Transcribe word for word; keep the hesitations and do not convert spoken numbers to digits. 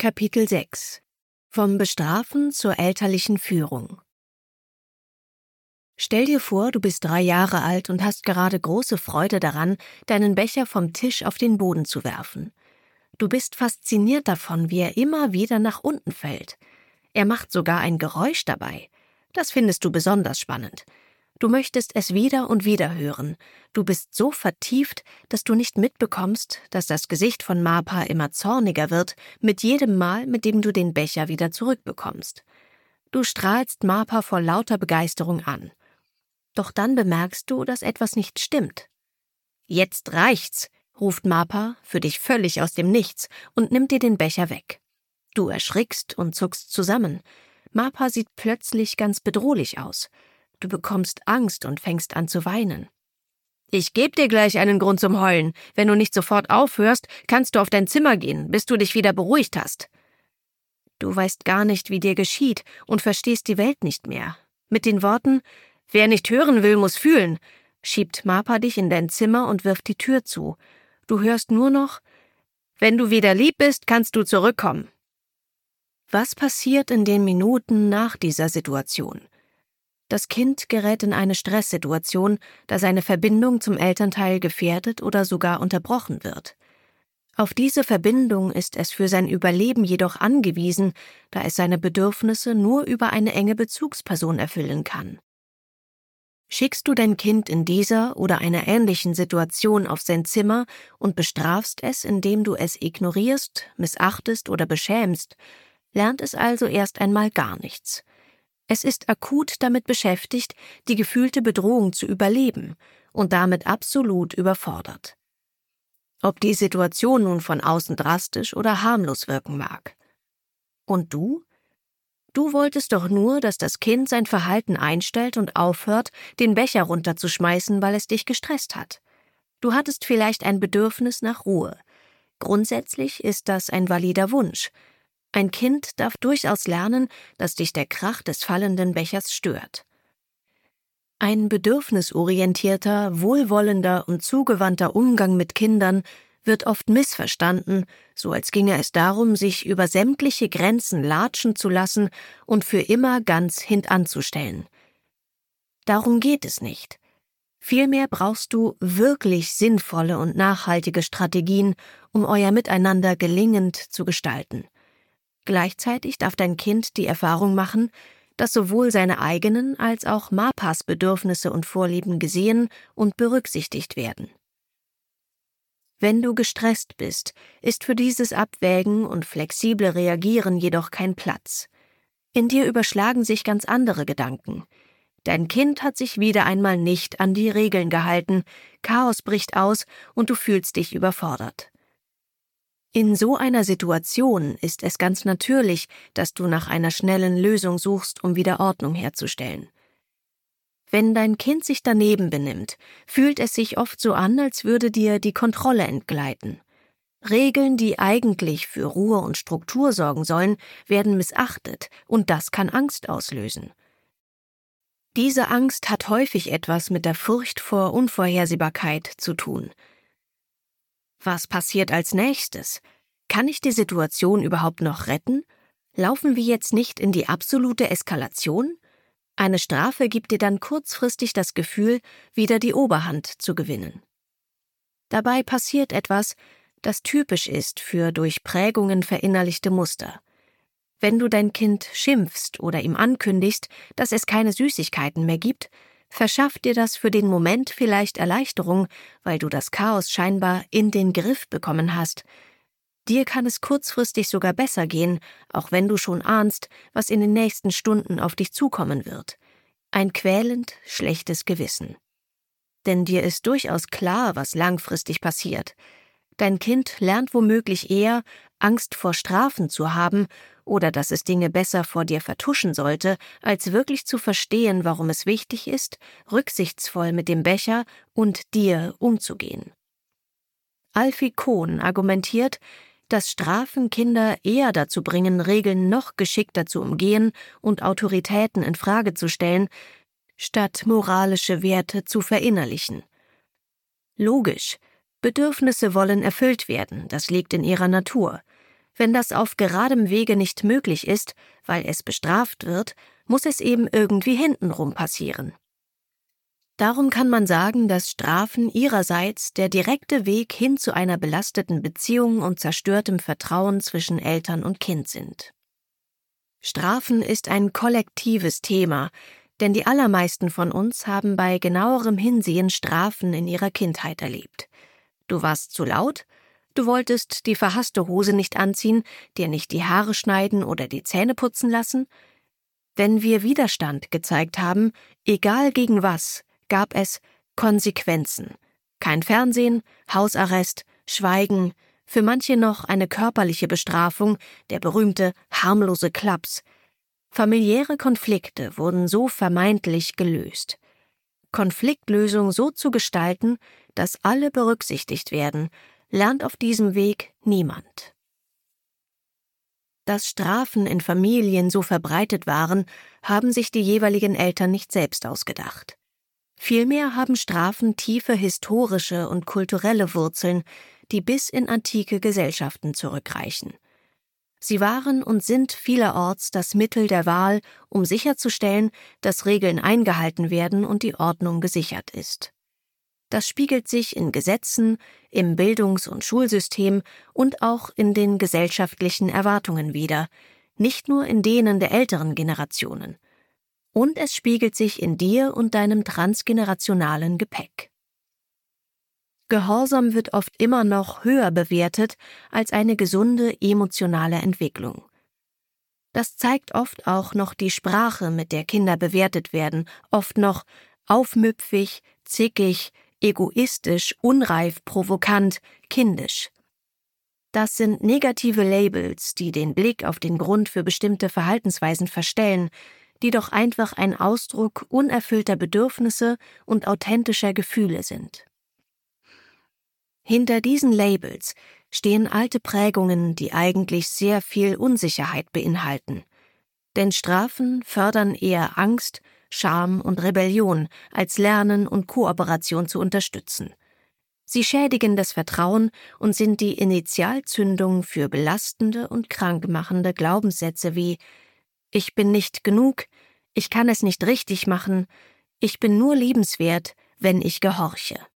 Kapitel sechs. Vom Bestrafen zur elterlichen Führung. Stell dir vor, du bist drei Jahre alt und hast gerade große Freude daran, deinen Becher vom Tisch auf den Boden zu werfen. Du bist fasziniert davon, wie er immer wieder nach unten fällt. Er macht sogar ein Geräusch dabei. Das findest du besonders spannend. Du möchtest es wieder und wieder hören. Du bist so vertieft, dass du nicht mitbekommst, dass das Gesicht von Mapa immer zorniger wird, mit jedem Mal, mit dem du den Becher wieder zurückbekommst. Du strahlst Mapa vor lauter Begeisterung an. Doch dann bemerkst du, dass etwas nicht stimmt. »Jetzt reicht's«, ruft Mapa, für dich völlig aus dem Nichts, und nimmt dir den Becher weg. Du erschrickst und zuckst zusammen. Mapa sieht plötzlich ganz bedrohlich aus. Du bekommst Angst und fängst an zu weinen. »Ich geb dir gleich einen Grund zum Heulen. Wenn du nicht sofort aufhörst, kannst du auf dein Zimmer gehen, bis du dich wieder beruhigt hast.« Du weißt gar nicht, wie dir geschieht, und verstehst die Welt nicht mehr. Mit den Worten »Wer nicht hören will, muss fühlen«, schiebt Mapa dich in dein Zimmer und wirft die Tür zu. Du hörst nur noch »Wenn du wieder lieb bist, kannst du zurückkommen.« Was passiert in den Minuten nach dieser Situation? Das Kind gerät in eine Stresssituation, da seine Verbindung zum Elternteil gefährdet oder sogar unterbrochen wird. Auf diese Verbindung ist es für sein Überleben jedoch angewiesen, da es seine Bedürfnisse nur über eine enge Bezugsperson erfüllen kann. Schickst du dein Kind in dieser oder einer ähnlichen Situation auf sein Zimmer und bestrafst es, indem du es ignorierst, missachtest oder beschämst, lernt es also erst einmal gar nichts. Es ist akut damit beschäftigt, die gefühlte Bedrohung zu überleben und damit absolut überfordert. Ob die Situation nun von außen drastisch oder harmlos wirken mag. Und du? Du wolltest doch nur, dass das Kind sein Verhalten einstellt und aufhört, den Becher runterzuschmeißen, weil es dich gestresst hat. Du hattest vielleicht ein Bedürfnis nach Ruhe. Grundsätzlich ist das ein valider Wunsch. Ein Kind darf durchaus lernen, dass dich der Krach des fallenden Bechers stört. Ein bedürfnisorientierter, wohlwollender und zugewandter Umgang mit Kindern wird oft missverstanden, so als ginge es darum, sich über sämtliche Grenzen latschen zu lassen und für immer ganz hintanzustellen. Darum geht es nicht. Vielmehr brauchst du wirklich sinnvolle und nachhaltige Strategien, um euer Miteinander gelingend zu gestalten. Gleichzeitig darf dein Kind die Erfahrung machen, dass sowohl seine eigenen als auch Mapas Bedürfnisse und Vorlieben gesehen und berücksichtigt werden. Wenn du gestresst bist, ist für dieses Abwägen und flexible Reagieren jedoch kein Platz. In dir überschlagen sich ganz andere Gedanken. Dein Kind hat sich wieder einmal nicht an die Regeln gehalten, Chaos bricht aus und du fühlst dich überfordert. In so einer Situation ist es ganz natürlich, dass du nach einer schnellen Lösung suchst, um wieder Ordnung herzustellen. Wenn dein Kind sich daneben benimmt, fühlt es sich oft so an, als würde dir die Kontrolle entgleiten. Regeln, die eigentlich für Ruhe und Struktur sorgen sollen, werden missachtet und das kann Angst auslösen. Diese Angst hat häufig etwas mit der Furcht vor Unvorhersehbarkeit zu tun. Was passiert als nächstes? Kann ich die Situation überhaupt noch retten? Laufen wir jetzt nicht in die absolute Eskalation? Eine Strafe gibt dir dann kurzfristig das Gefühl, wieder die Oberhand zu gewinnen. Dabei passiert etwas, das typisch ist für durch Prägungen verinnerlichte Muster. Wenn du dein Kind schimpfst oder ihm ankündigst, dass es keine Süßigkeiten mehr gibt, verschafft dir das für den Moment vielleicht Erleichterung, weil du das Chaos scheinbar in den Griff bekommen hast. Dir kann es kurzfristig sogar besser gehen, auch wenn du schon ahnst, was in den nächsten Stunden auf dich zukommen wird. Ein quälend schlechtes Gewissen. Denn dir ist durchaus klar, was langfristig passiert. Dein Kind lernt womöglich eher, Angst vor Strafen zu haben oder dass es Dinge besser vor dir vertuschen sollte, als wirklich zu verstehen, warum es wichtig ist, rücksichtsvoll mit dem Becher und dir umzugehen. Alfie Kohn argumentiert, dass Strafen Kinder eher dazu bringen, Regeln noch geschickter zu umgehen und Autoritäten in Frage zu stellen, statt moralische Werte zu verinnerlichen. Logisch, Bedürfnisse wollen erfüllt werden, das liegt in ihrer Natur. Wenn das auf geradem Wege nicht möglich ist, weil es bestraft wird, muss es eben irgendwie hintenrum passieren. Darum kann man sagen, dass Strafen ihrerseits der direkte Weg hin zu einer belasteten Beziehung und zerstörtem Vertrauen zwischen Eltern und Kind sind. Strafen ist ein kollektives Thema, denn die allermeisten von uns haben bei genauerem Hinsehen Strafen in ihrer Kindheit erlebt. Du warst zu laut, du wolltest die verhasste Hose nicht anziehen, dir nicht die Haare schneiden oder die Zähne putzen lassen. Wenn wir Widerstand gezeigt haben, egal gegen was, gab es Konsequenzen. Kein Fernsehen, Hausarrest, Schweigen, für manche noch eine körperliche Bestrafung, der berühmte harmlose Klaps. Familiäre Konflikte wurden so vermeintlich gelöst. Konfliktlösung so zu gestalten, dass alle berücksichtigt werden, lernt auf diesem Weg niemand. Dass Strafen in Familien so verbreitet waren, haben sich die jeweiligen Eltern nicht selbst ausgedacht. Vielmehr haben Strafen tiefe historische und kulturelle Wurzeln, die bis in antike Gesellschaften zurückreichen. Sie waren und sind vielerorts das Mittel der Wahl, um sicherzustellen, dass Regeln eingehalten werden und die Ordnung gesichert ist. Das spiegelt sich in Gesetzen, im Bildungs- und Schulsystem und auch in den gesellschaftlichen Erwartungen wider, nicht nur in denen der älteren Generationen. Und es spiegelt sich in dir und deinem transgenerationalen Gepäck. Gehorsam wird oft immer noch höher bewertet als eine gesunde emotionale Entwicklung. Das zeigt oft auch noch die Sprache, mit der Kinder bewertet werden, oft noch aufmüpfig, zickig, egoistisch, unreif, provokant, kindisch. Das sind negative Labels, die den Blick auf den Grund für bestimmte Verhaltensweisen verstellen, die doch einfach ein Ausdruck unerfüllter Bedürfnisse und authentischer Gefühle sind. Hinter diesen Labels stehen alte Prägungen, die eigentlich sehr viel Unsicherheit beinhalten. Denn Strafen fördern eher Angst, Scham und Rebellion, als Lernen und Kooperation zu unterstützen. Sie schädigen das Vertrauen und sind die Initialzündung für belastende und krankmachende Glaubenssätze wie »Ich bin nicht genug«, »Ich kann es nicht richtig machen«, »Ich bin nur liebenswert, wenn ich gehorche«.